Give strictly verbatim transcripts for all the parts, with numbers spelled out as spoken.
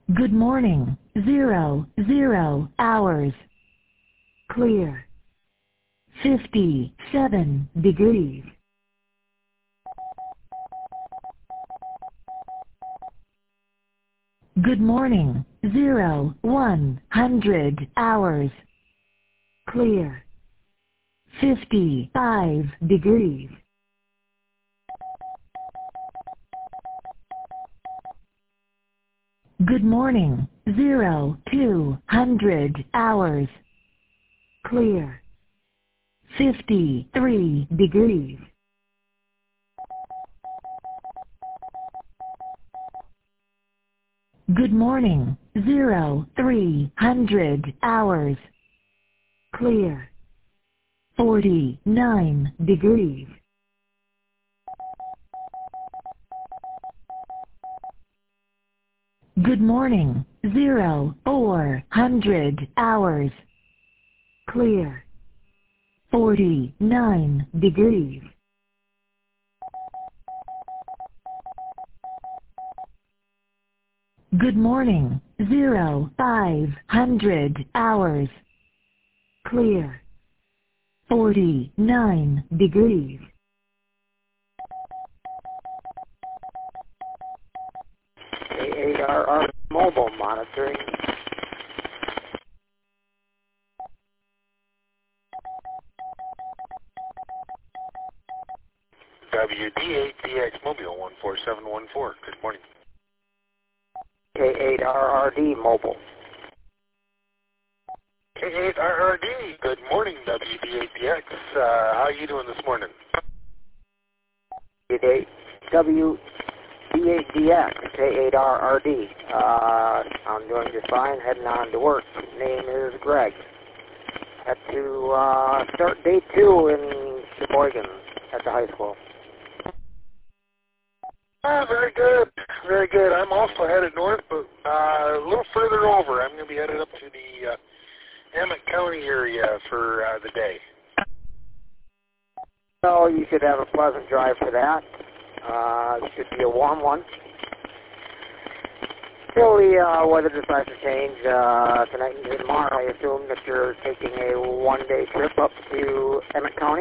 Good morning. Zero, zero hours. Clear. fifty-seven degrees. Good morning. Zero, one hundred hours. Clear. fifty-five degrees. Good morning. Zero, two hundred hours. Clear. fifty-three degrees. Good morning. Zero, three hundred hours. Clear. forty-nine degrees. Good morning. Zero, four hundred hours. Clear. forty-nine degrees. Good morning. Zero, five hundred hours. Clear. forty-nine degrees. A eight R R mobile monitoring. W D eight D X Mobile one four seven one four. Good morning. K eight R R D mobile. K eight R R D. Good morning, W D eight D X. Uh, how are you doing this morning? W D eight D X, K eight R R D. Uh, I'm doing just fine, heading on to work. Name is Greg. Had to uh, start day two in Sheboygan at the high school. Ah, very good. Very good. I'm also headed north, but uh, a little further over. I'm going to be headed up to the uh, Emmett County area for uh, the day. So you should have a pleasant drive for that. Uh, it should be a warm one. Till the uh, weather decides to change uh, tonight and tomorrow, I assume that you're taking a one-day trip up to Emmett County?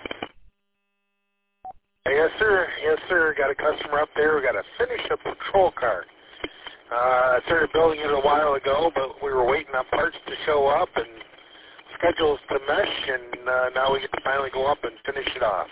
Yes, sir. Yes, sir. Got a customer up there. We got to finish a patrol car. Uh, I started building it a while ago, but we were waiting on parts to show up and schedules to mesh, and uh, now we get to finally go up and finish it off.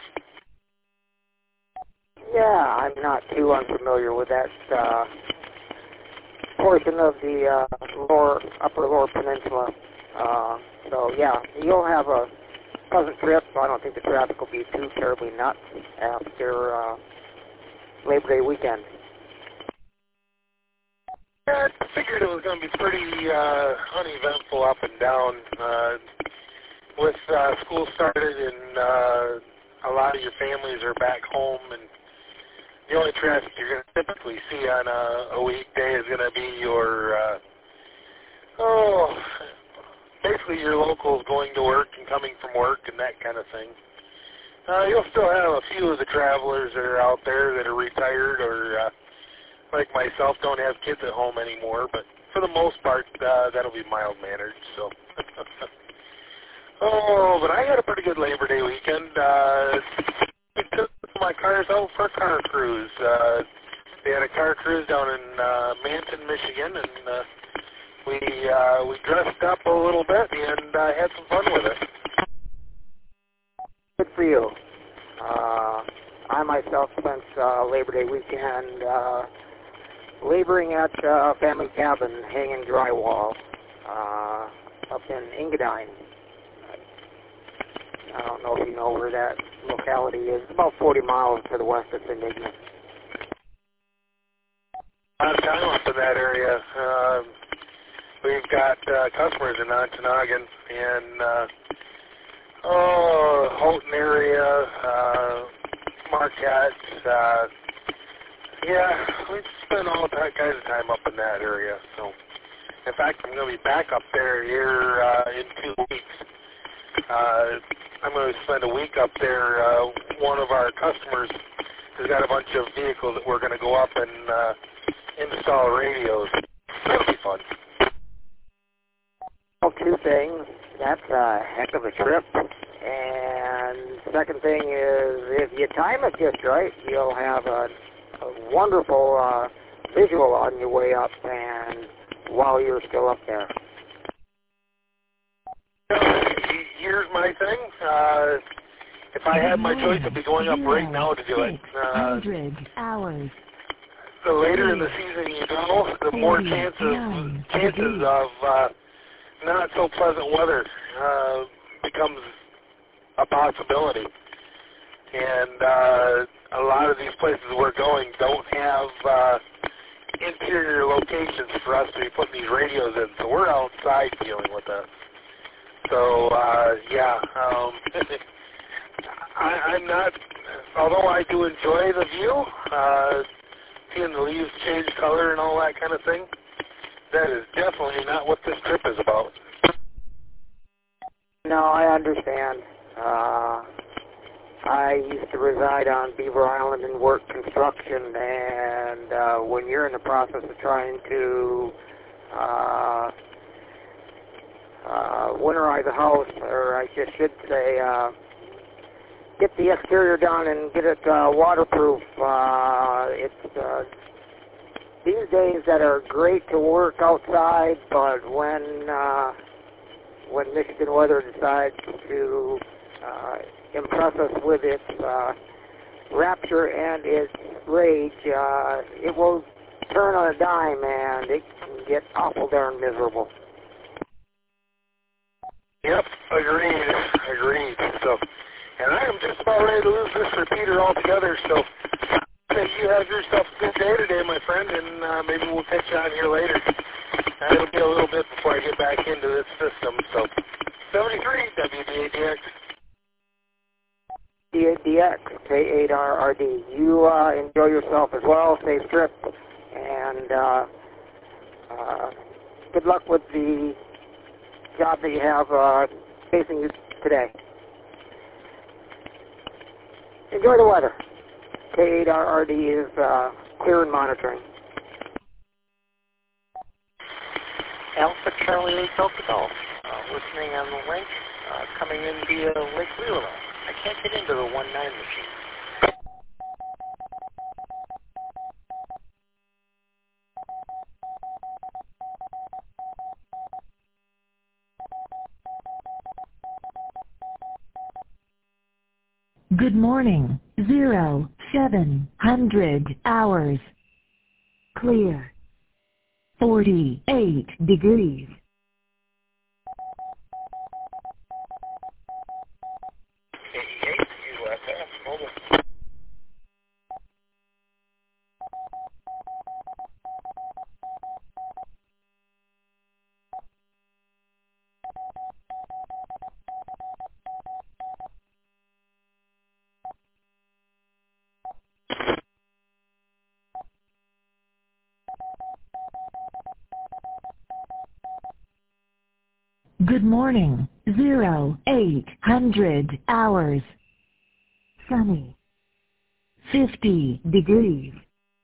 Yeah, I'm not too unfamiliar with that uh, portion of the uh, lower, upper lower peninsula. Uh, so yeah, you'll have a pleasant trip. I don't think the traffic will be too terribly nuts after uh, Labor Day weekend. Yeah, I figured it was going to be pretty uh, uneventful up and down. Uh, with uh, school started and uh, a lot of your families are back home, and the only traffic you're going to typically see on a, a weekday is going to be your, uh, oh, basically your locals going to work and coming from work and that kind of thing. Uh, you'll still have a few of the travelers that are out there that are retired or, uh, like myself, don't have kids at home anymore, but for the most part, uh, that'll be mild-mannered, so. Oh, but I had a pretty good Labor Day weekend. Uh, we took my cars out for a car cruise. Uh, they had a car cruise down in uh, Manton, Michigan, and uh, we uh, we dressed up a little bit and uh, had some fun with it. Good for you. Uh, I myself spent uh, Labor Day weekend uh, laboring at a family cabin hanging drywall uh, up in Engadine. I don't know if you know where that locality is. It's about forty miles to the west of Enigma. I'm kind of up in that area. Uh, we've got uh, customers in Ontonagon and uh, oh, Houghton area, uh, Marquette. Uh, yeah, we spend all that kinds of time up in that area. So, in fact, I'm going to be back up there here uh, in two weeks. Uh, I'm going to spend a week up there. Uh, one of our customers has got a bunch of vehicles that we're going to go up and uh, install radios. fun. Well, two things. That's a heck of a trip. And second thing is, if you time it just right, you'll have a, a wonderful uh, visual on your way up and while you're still up there. Here's my thing. Uh, if I had my choice, I'd be going up right now to do it. Uh, hours. The later in the season you go, the more chances chances of uh, not so pleasant weather uh, becomes a possibility. And uh, a lot of these places we're going don't have uh, interior locations for us to be putting these radios in, so we're outside dealing with this. So, uh, yeah, um, I, I'm not, although I do enjoy the view, uh, seeing the leaves change color and all that kind of thing, that is definitely not what this trip is about. No, I understand. Uh, I used to reside on Beaver Island and work construction, and uh, when you're in the process of trying to uh, uh, winterize a house, or I just should say, uh, get the exterior done and get it uh, waterproof, uh, it's uh, these days that are great to work outside, but when uh, when Michigan weather decides to uh, impress us with its uh, rapture and its rage, uh, it will turn on a dime and it can get awful darn miserable. Yep, agreed, agreed. So, and I am just about ready to lose this repeater altogether, so you have yourself a good day today, my friend, and uh, maybe we'll catch you on here later. Uh, it'll be a little bit before I get back into this system, so seventy-three W D A D X. D A D X, K eight R R D. You uh, enjoy yourself as well, safe trip, and uh, uh, good luck with the job that you have uh, facing you today. Enjoy the weather. K eight R R D is uh, clear and monitoring. Alpha Charlie eight Delta Golf, uh, listening on the link, uh, coming in via Lake Leelanau. I can't get into the one nine machine. Good morning. Zero, seven hundred hours. Clear. Forty-eight degrees. eighty-eight, U S S, mobile. Good morning. Zero, eight hundred hours. Sunny. Fifty degrees.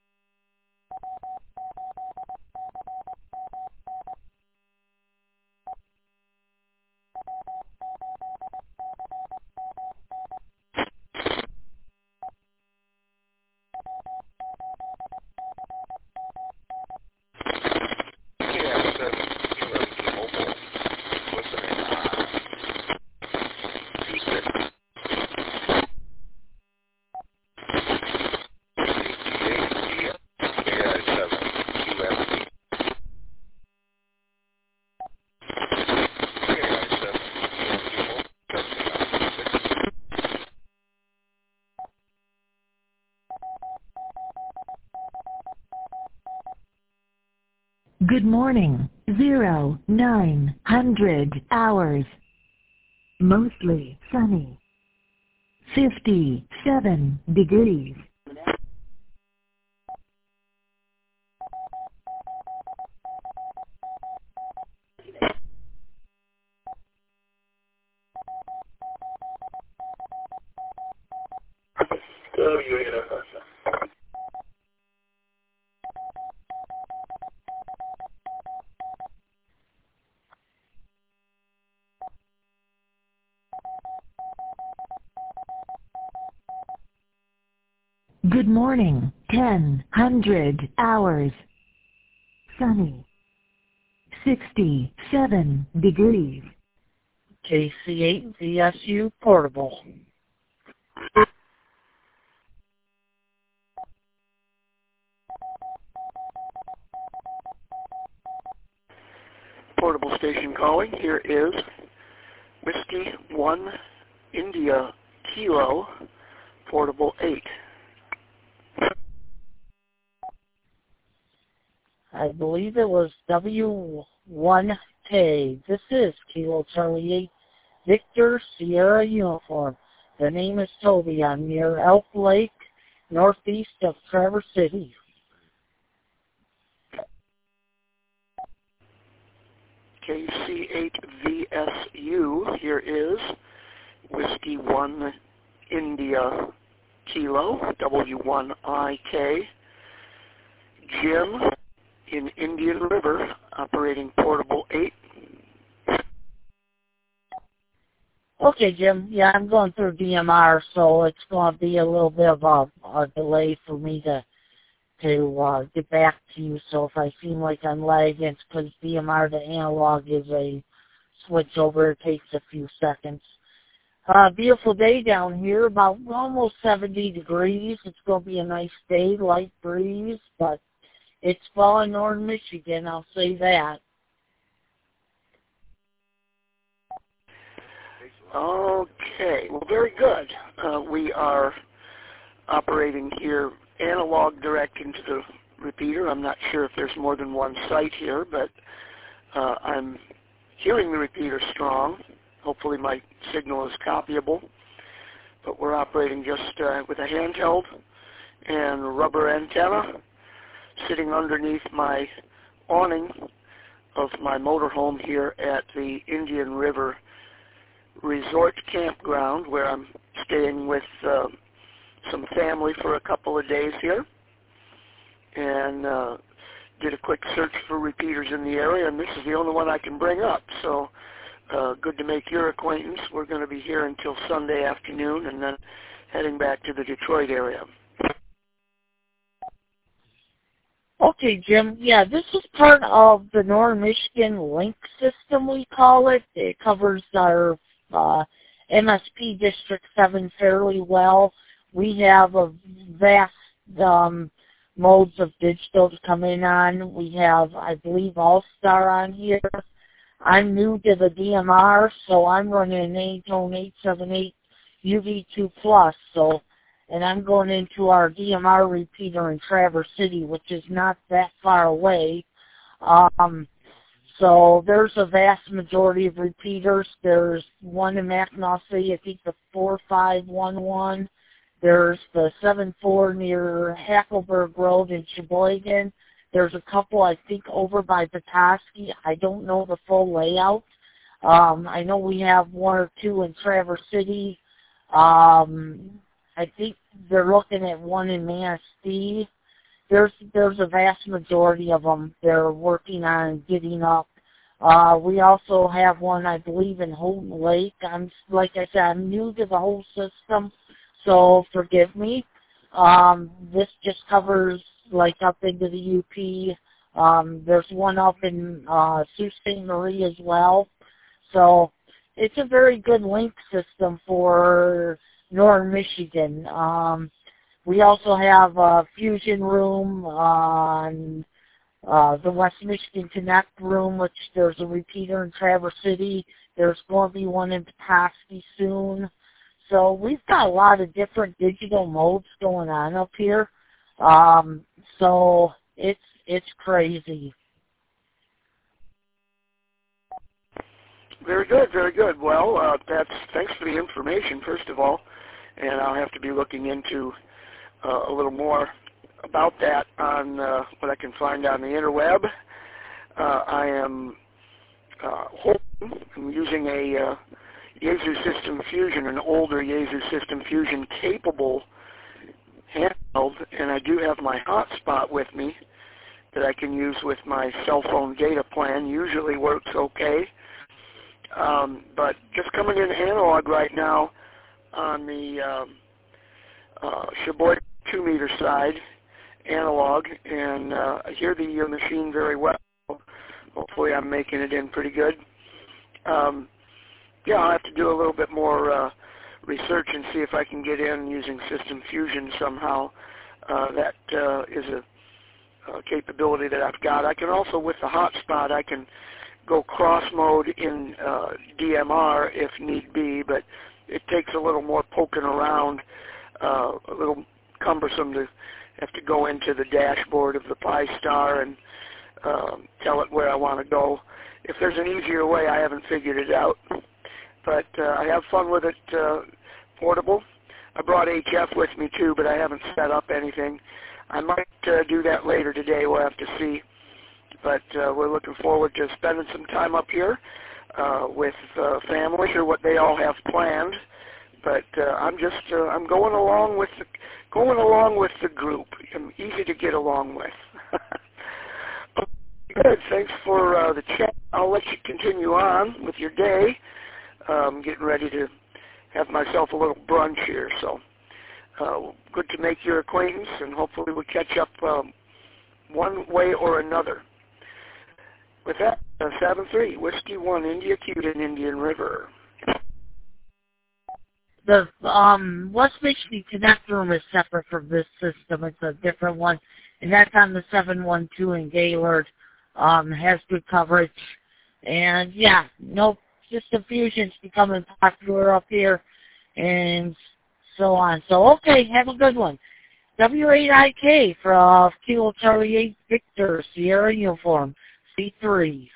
Good morning. Zero, nine hundred hours. Mostly sunny. Fifty-seven degrees. W eight S S. Good morning, ten hundred hours. Sunny. sixty-seven degrees. K C eight V S U portable. Portable station calling. Here is Whiskey one India Kilo Portable eight. I believe it was W one K. This is Kilo Charlie eight Victor Sierra Uniform. The name is Toby. I'm near Elk Lake, northeast of Traverse City. K C eight V S U. Here is Whiskey one India Kilo, W one I K. Jim in Indian River, operating Portable eight. Okay, Jim. Yeah, I'm going through D M R, so it's going to be a little bit of a, a delay for me to to uh, get back to you. So if I seem like I'm lagging, it's because D M R to analog is a switch over. It takes a few seconds. Uh, beautiful day down here, about almost seventy degrees. It's going to be a nice day, light breeze, but it's fall in northern Michigan, I'll say that. Okay, well, very good. Uh, we are operating here analog direct into the repeater. I'm not sure if there's more than one site here, but uh, I'm hearing the repeater strong. Hopefully my signal is copyable. But we're operating just uh, with a handheld and rubber antenna sitting underneath my awning of my motorhome here at the Indian River Resort Campground, where I'm staying with uh, some family for a couple of days here, and uh, did a quick search for repeaters in the area, and this is the only one I can bring up. So uh, good to make your acquaintance. We're going to be here until Sunday afternoon, and then heading back to the Detroit area. Okay, Jim. Yeah, this is part of the Northern Michigan Link system, we call it. It covers our uh, M S P District seven fairly well. We have a vast um, modes of digital to come in on. We have, I believe, All-Star on here. I'm new to the D M R, so I'm running an A-Tone eight seventy-eight U V two plus, so, and I'm going into our D M R repeater in Traverse City, which is not that far away. Um, so there's a vast majority of repeaters. There's one in Mackinac City, I think the four five one one. There's the seven four near Hackleburg Road in Sheboygan. There's a couple, I think, over by Petoskey. I don't know the full layout. Um, I know we have one or two in Traverse City. Um, I think they're looking at one in Manistee. There's there's a vast majority of them they're working on getting up. Uh, we also have one, I believe, in Houghton Lake. I'm like I said, I'm new to the whole system, so forgive me. Um, this just covers like up into the U P. Um, there's one up in uh, Sault Ste. Marie as well. So it's a very good link system for Northern Michigan. Um, we also have a fusion room on uh, the West Michigan Connect room, which there's a repeater in Traverse City. There's going to be one in Petoskey soon. So we've got a lot of different digital modes going on up here. Um, so it's it's crazy. Very good, very good. Well, uh, that's thanks for the information, first of all, and I'll have to be looking into uh, a little more about that on uh, what I can find on the interweb. Uh, I am uh, hoping, I'm using a uh, Yaesu System Fusion, an older Yaesu System Fusion capable handheld, and I do have my hotspot with me that I can use with my cell phone data plan. Usually works okay. Um, but just coming in analog right now on the um, uh, Sheboygan two-meter side, analog, and uh, I hear the uh, machine very well. Hopefully I'm making it in pretty good. Um, yeah, I'll have to do a little bit more uh, research and see if I can get in using System Fusion somehow. Uh, that uh, is a, a capability that I've got. I can also, with the hotspot, I can go cross mode in uh, D M R if need be, but it takes a little more poking around, uh, a little cumbersome to have to go into the dashboard of the Pi-Star and um, tell it where I want to go. If there's an easier way, I haven't figured it out. But uh, I have fun with it uh, portable. I brought H F with me too, but I haven't set up anything. I might uh, do that later today. We'll have to see. But uh, we're looking forward to spending some time up here uh, with uh, family, or what they all have planned. But uh, I'm just uh, I'm going along with the going along with the group. I'm easy to get along with. Good. Thanks for uh, the chat. I'll let you continue on with your day. I'm getting ready to have myself a little brunch here. So uh, good to make your acquaintance, and hopefully we'll catch up um, one way or another. With that, uh, seven three, Whiskey one, India Q in Indian River. The um, West Michigan Connect room is separate from this system. It's a different one, and that's on the seven one two in Gaylord. Um, has good coverage, and yeah, no, System Fusion's becoming popular up here, and so on. So okay, have a good one. W eight I K for uh, Kilo Charlie eight Victor Sierra Uniform C three.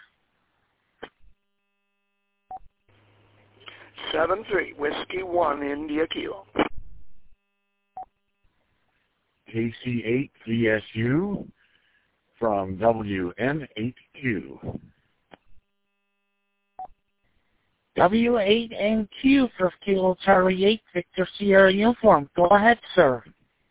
seven three, Whiskey one, India Kilo. K C eight V S U from W N eight Q. W eight N Q for Kilo Charlie eight Victor Sierra Uniform. Go ahead, sir.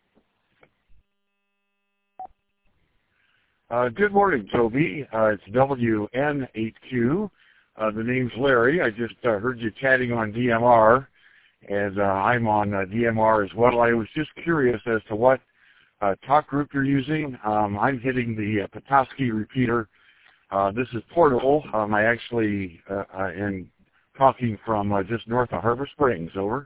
Uh, good morning, Toby. Uh, it's W N eight Q. Uh, the name's Larry. I just uh, heard you chatting on D M R, and uh, I'm on uh, D M R as well. I was just curious as to what uh, talk group you're using. Um, I'm hitting the uh, Petoskey repeater. Uh, this is portable. Um, I actually uh, uh, am talking from uh, just north of Harbor Springs. Over.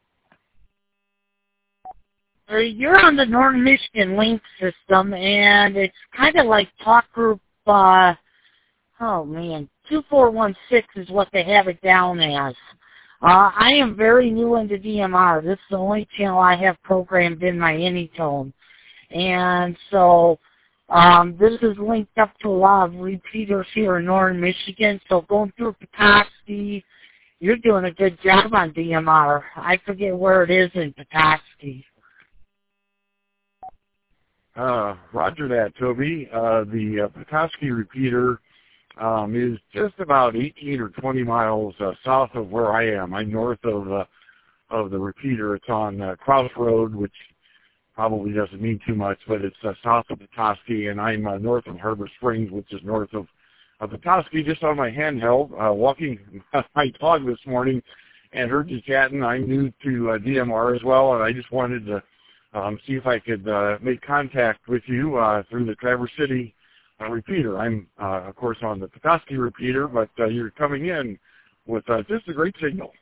You're on the Northern Michigan Link system, and it's kind of like talk group, uh, oh man, two four one six is what they have it down as. Uh, I am very new into D M R. This is the only channel I have programmed in my Anytone. And so um, this is linked up to a lot of repeaters here in Northern Michigan. So going through Petoskey, you're doing a good job on D M R. I forget where it is in Petoskey. Uh, roger that, Toby. Uh, the uh, Petoskey repeater um, is just about eighteen or twenty miles uh, south of where I am. I'm north of uh, of the repeater. It's on uh, Crossroad, which probably doesn't mean too much, but it's uh, south of Petoskey, and I'm uh, north of Harbor Springs, which is north of, of Petoskey, just on my handheld, uh, walking my dog this morning, and heard you chatting. I'm new to uh, D M R as well, and I just wanted to Um, see if I could uh, make contact with you uh, through the Traverse City uh, repeater. I'm, uh, of course, on the Petoskey repeater, but uh, you're coming in with uh, just a great signal.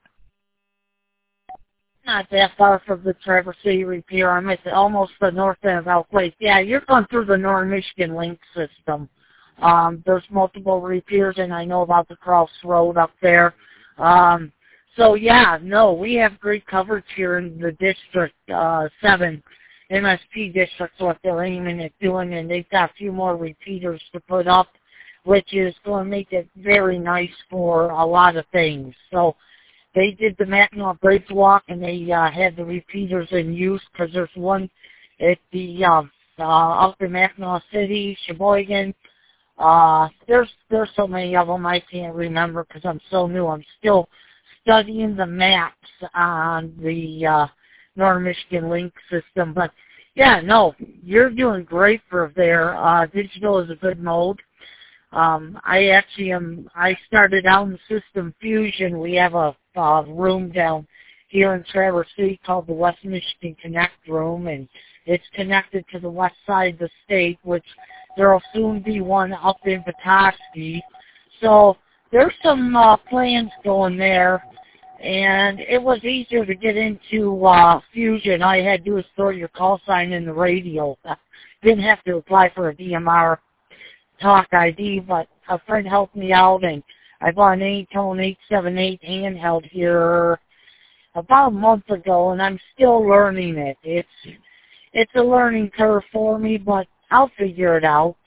Not that far from the Traverse City repeater. I'm at the, almost the north end of Elk Lake. Yeah, you're going through the Northern Michigan Link system. Um, there's multiple repeaters, and I know about the Crossroad up there. Um, So, yeah, no, we have great coverage here in the District uh, seven M S P districts, what they're aiming at doing, and they've got a few more repeaters to put up, which is going to make it very nice for a lot of things. So they did the Mackinac Bridge Walk, and they uh, had the repeaters in use because there's one at the uh, uh, up in Mackinac City, Sheboygan. Uh, there's, there's so many of them I can't remember because I'm so new. I'm still studying the maps on the uh, Northern Michigan Link system. But, yeah, no, you're doing great for there. Uh, digital is a good mode. Um, I actually am, I started out in System Fusion. We have a uh, room down here in Traverse City called the West Michigan Connect Room, and it's connected to the west side of the state, which there will soon be one up in Petoskey. So there's some uh, plans going there, and it was easier to get into uh, Fusion. All you had to do was throw your call sign in the radio. Didn't have to apply for a D M R Talk I D, but a friend helped me out, and I bought an A-Tone eight seven eight handheld here about a month ago, and I'm still learning it. It's it's a learning curve for me, but I'll figure it out.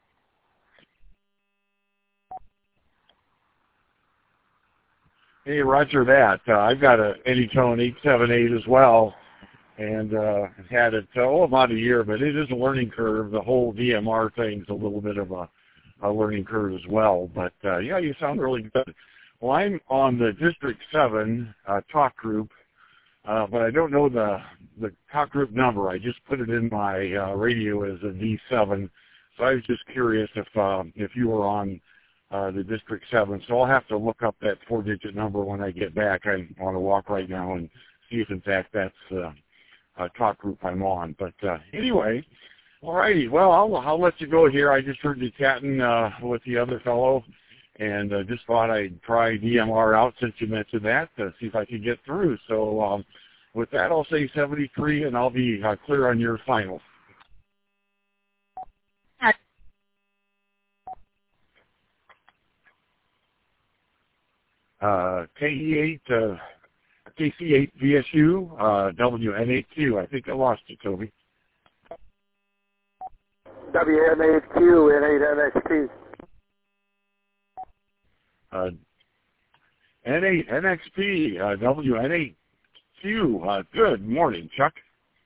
Hey, Roger that. Uh, I've got a Anytone eight seven eight as well, and uh, had it oh about a year, but it is a learning curve. The whole D M R thing's a little bit of a, a learning curve as well. But uh, yeah, you sound really good. Well, I'm on the District seven uh, talk group, uh, but I don't know the the talk group number. I just put it in my uh, radio as a D seven, so I was just curious if uh, if you were on uh, the District seven. So I'll have to look up that four-digit number when I get back. I'm on a walk right now and see if, in fact, that's uh, a talk group I'm on. But uh, anyway, all righty. Well, I'll, I'll let you go here. I just heard you chatting uh, with the other fellow, and uh, just thought I'd try D M R out since you mentioned that to see if I could get through. So um, with that, I'll say seventy-three, and I'll be uh, clear on your final. Uh, K E eight, uh, K C eight V S U, uh, W N eight Q. I think I lost you, Toby. W N eight Q, N eight N X P. Uh, N eight N X P, uh, W N eight Q. Uh, good morning, Chuck.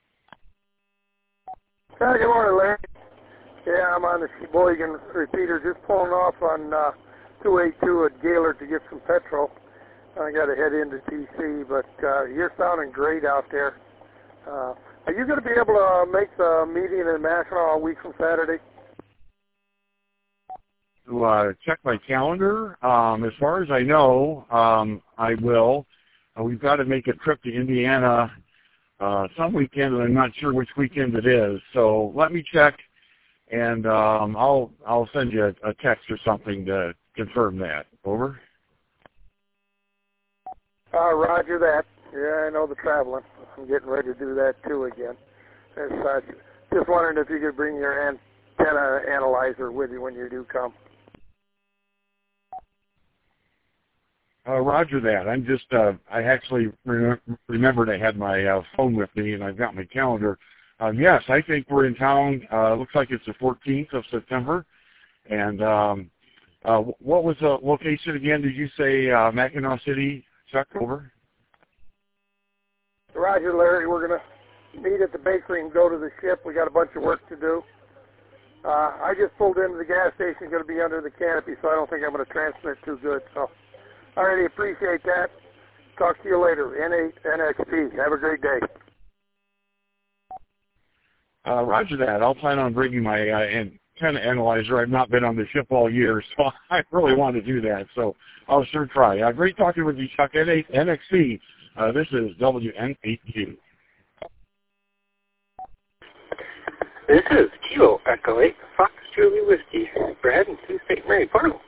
Uh, good morning, Larry. Yeah, I'm on the Sheboygan repeater, just pulling off on uh, two eighty-two at Gaylord to get some petrol. I got to head into T C, but uh, you're sounding great out there. Uh, are you going to be able to uh, make the meeting in Mackinac a week from Saturday? To uh, check my calendar, um, as far as I know, um, I will. Uh, we've got to make a trip to Indiana uh, some weekend, and I'm not sure which weekend it is. So let me check, and um, I'll I'll send you a, a text or something to confirm that. Over. Uh, roger that. Yeah, I know the traveling. I'm getting ready to do that too again. As such, just wondering if you could bring your antenna analyzer with you when you do come. Uh, roger that. I'm just, uh, I actually re- remembered I had my uh, phone with me, and I've got my calendar. Um, yes, I think we're in town. Uh, looks like it's the fourteenth of September. And um, uh, what was the location again? Did you say uh, Mackinac City? Chuck, over. Roger, Larry. We're going to meet at the bakery and go to the ship. We got a bunch of work to do. Uh, I just pulled into the gas station, going to be under the canopy, so I don't think I'm going to transmit too good. So I really appreciate that. Talk to you later. N eight N X P. Have a great day. Uh, roger that. I'll plan on bringing my uh, antenna analyzer. I've not been on the ship all year, so I really want to do that. So I'll sure try. Uh, great talking with you, Chuck. N eight N X P. Uh, this is W N eight Q. This is Kilo Echo eight, Fox Julie Whiskey, Brad and Sault Ste. Marie, Portable.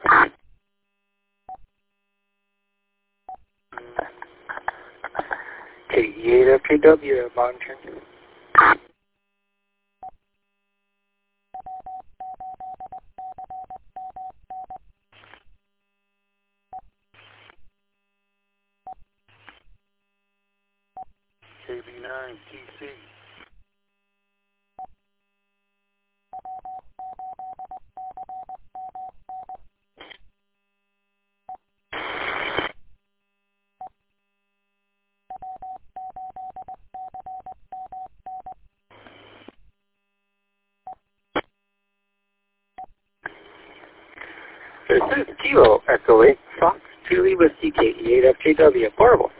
K E eight F K W, monitor. K B nine T C. This is Kilo Echo eight, Fox Julie Whiskey, K E eight F K W, Portable.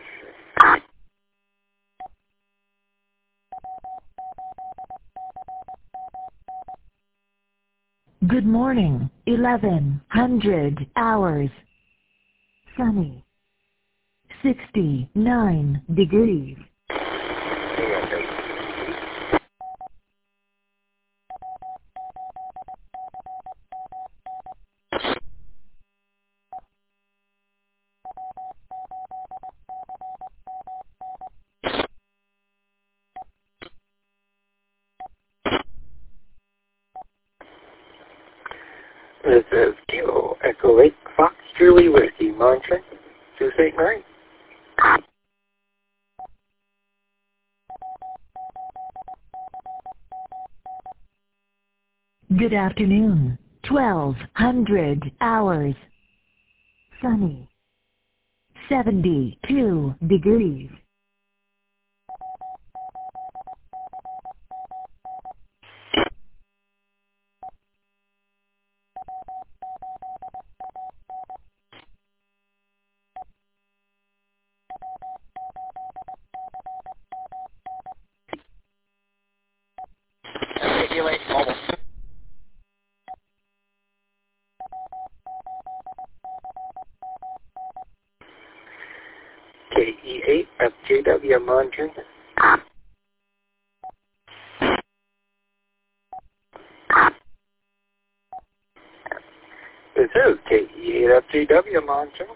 Good morning, eleven hundred hours. Sunny. sixty-nine degrees. This is Kilo Echo eight Fox Julie Whiskey, monitoring to Saint Mary. Good afternoon. twelve hundred hours. Sunny. seventy-two degrees. Regulate mobile. K E eight F J W monitoring. This is K E eight F J W monitoring.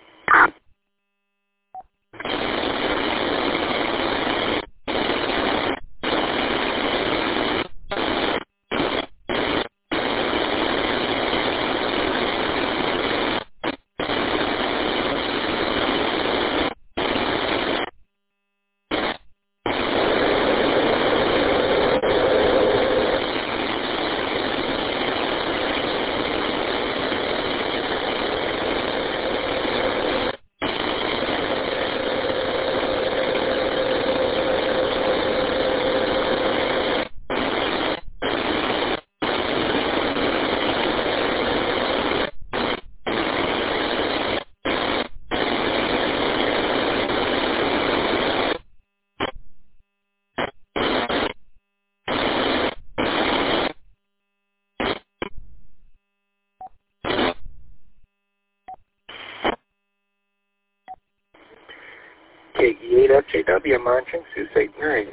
K E eight F J W monitoring to Saint Mary.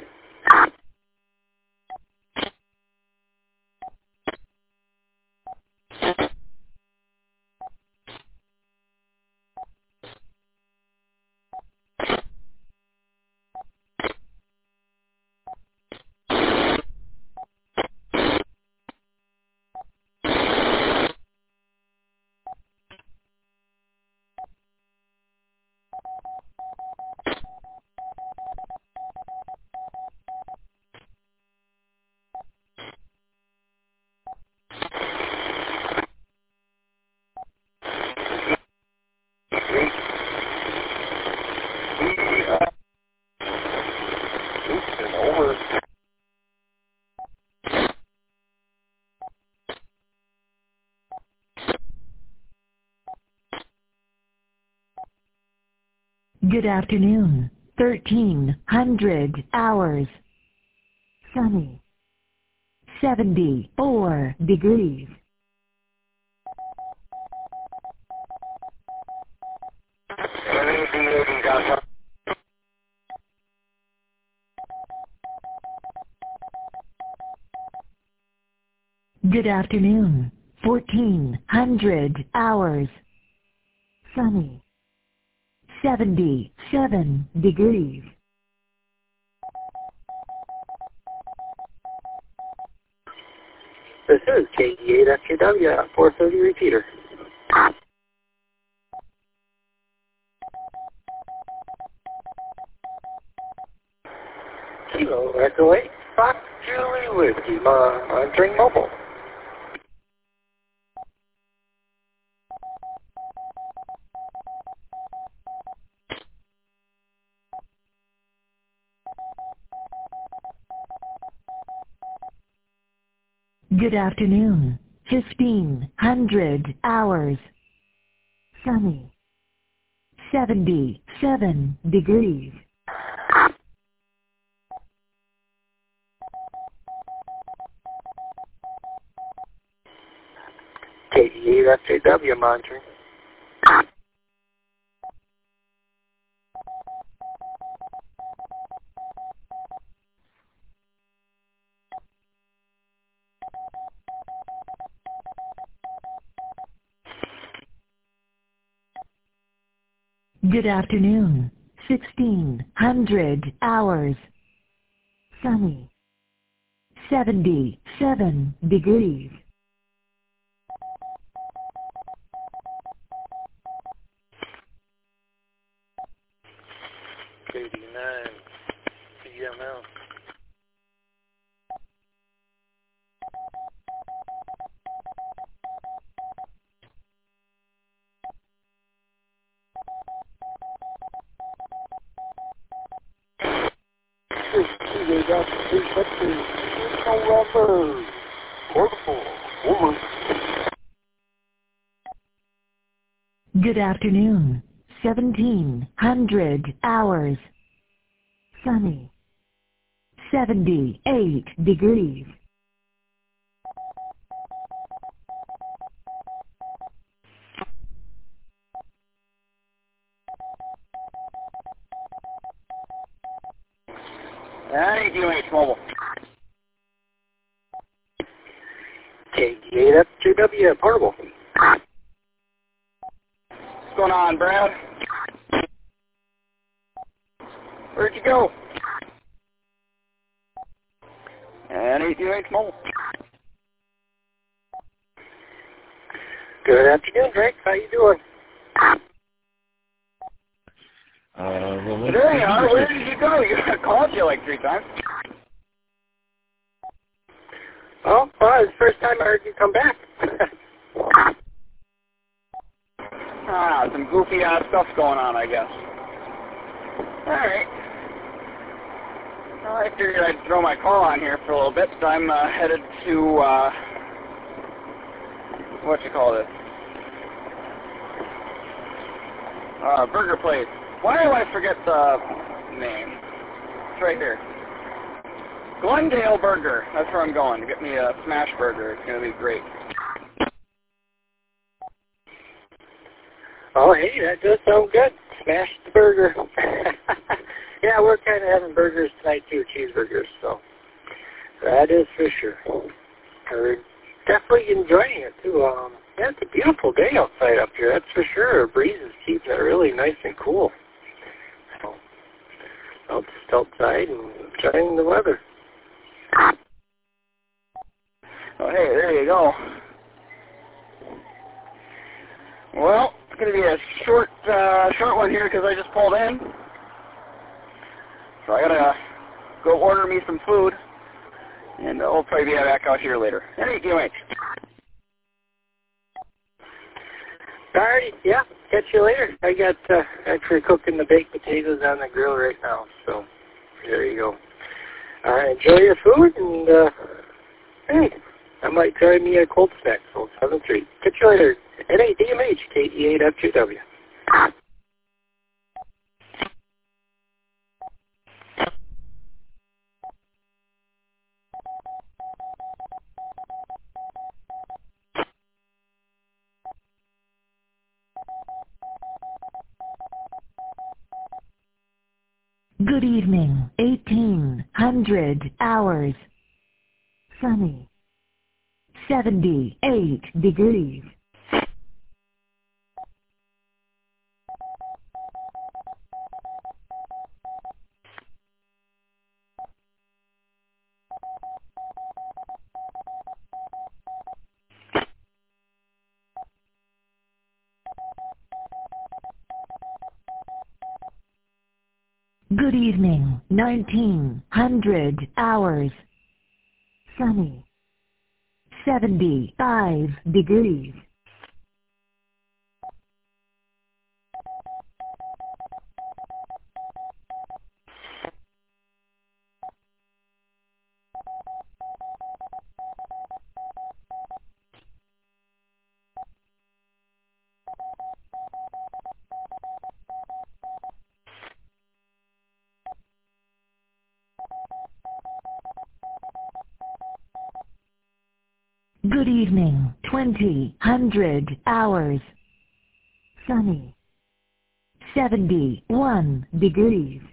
Good afternoon. thirteen hundred hours. Sunny. seventy-four degrees. Good afternoon. fourteen hundred hours. Sunny. seventy-seven degrees. This is K E eight F J W at four thirty repeater. Kilo Echo eight Fox Julie Whiskey, monitoring mobile. Good afternoon. fifteen hundred hours. Sunny. seventy-seven degrees. K E eight F J W monitoring. Good afternoon. sixteen hundred hours. Sunny. seventy-seven degrees. eighty-nine P M L. They got three sixty. November. Wonderful. Over. Good afternoon. seventeen hundred hours. Sunny. seventy-eight degrees. Hey, U H Mobile. K D eight F J W portable. What's going on, Brad? Where'd you go? And A U H Mobile. Good afternoon, Drake. How you doing? Uh, well, let's There you see. are. Where did you go? You I called you like three times. Oh, well, it's the first time I heard you come back. Ah, some goofy ass stuff going on, I guess. Alright. Well, I figured I'd throw my call on here for a little bit. I'm uh, headed to, uh, what you call this? Uh, burger place. Why do I forget the name? It's right here. Glendale Burger. That's where I'm going to get me a smash burger. It's going to be great. Oh, hey, that does sound good. Smash the burger. Yeah, we're kind of having burgers tonight, too, cheeseburgers, so that is for sure. We're definitely enjoying it, too. Um, yeah, it's a beautiful day outside up here, that's for sure. The breeze is keeping it really nice and cool. So, I'll just outside and enjoying the weather. Oh, hey, there you go. Well, it's going to be a short, uh, short one here because I just pulled in. So I got to go order me some food, and I'll probably be back out here later. Hey, G M H. Alright, yeah, catch you later. I got uh, actually cooking the baked potatoes on the grill right now, so there you go. Alright, enjoy your food, and uh, hey, I might try me a cold snack, so seven three. Catch you later. N A D M H, K E eight F Q W. Good evening. eighteen hundred hours. Sunny. seventy-eight degrees. Good evening. nineteen hundred hours. Sunny. seventy-five degrees. Good evening. twenty hundred hours. Sunny. seventy-one degrees.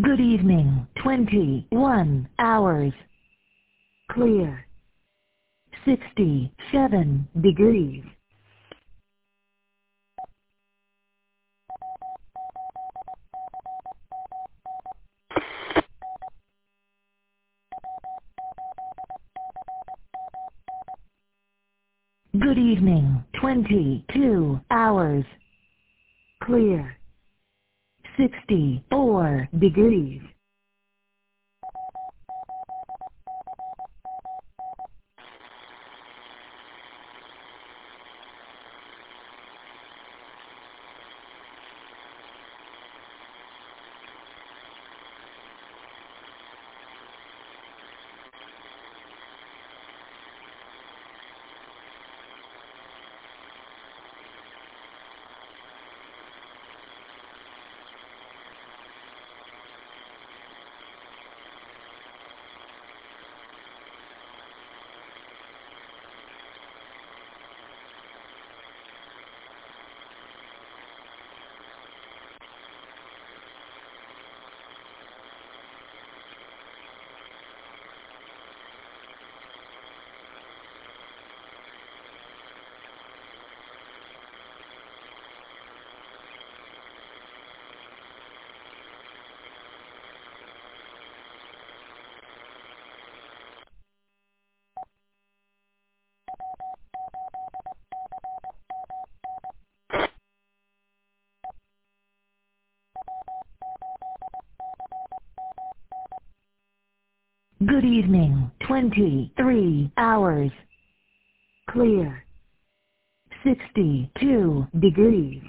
Good evening, twenty-one hours. Clear. sixty-seven degrees. Good evening, twenty-two hours. Clear. sixty-four degrees. Good evening, twenty-three hours. Clear. sixty-two degrees.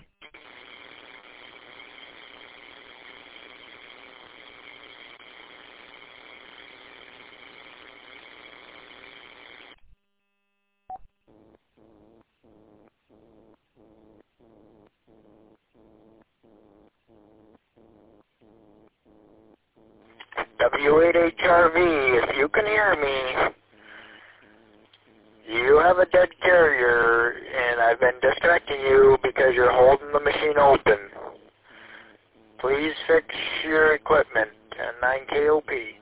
W eight H R V, if you can hear me, you have a dead carrier, and I've been distracting you because you're holding the machine open. Please fix your equipment, nine K O P.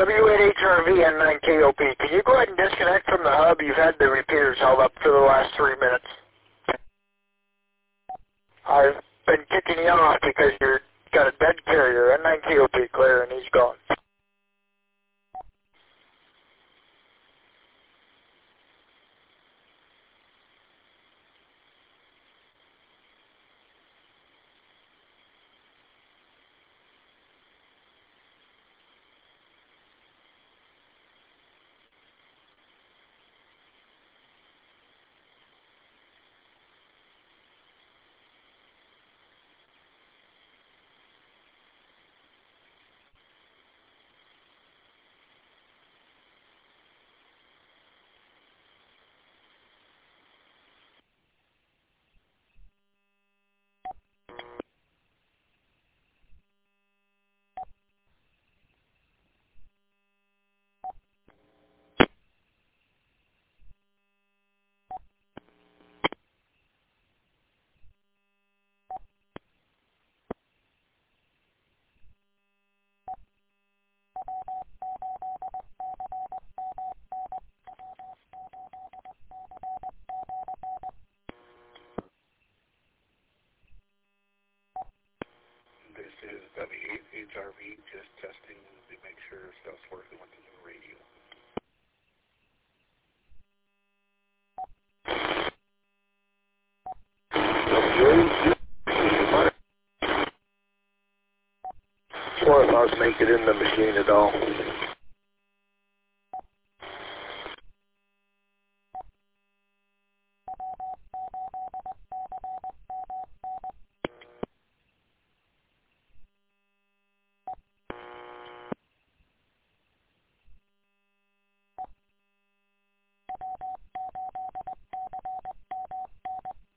W eight H R V and nine K O P. Can you go ahead and disconnect from the hub? You've had the repeaters held up for the last three minutes. I've been kicking you off because you've got a dead carrier. N nine K O P clear, and he's gone. This is W eight H R V, just testing to make sure stuff's working with the new radio. Four of us make it in the machine at all.